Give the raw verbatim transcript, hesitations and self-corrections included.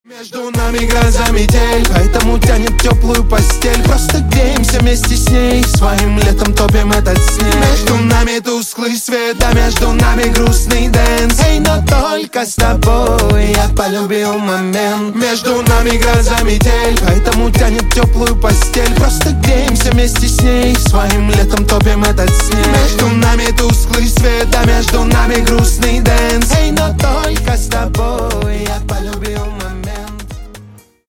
Между нами гроза метель, поэтому тянет теплую постель. Просто греемся вместе с ней, своим летом топим этот снег. Между нами тусклый свет, а между нами грустный дэнс. Эй, но только с тобой я полюбил момент. Между нами гроза метель, поэтому тянет теплую постель. Просто греемся вместе с ней, своим летом топим этот снег. Между нами тусклый свет, а между нами грустный дэнс.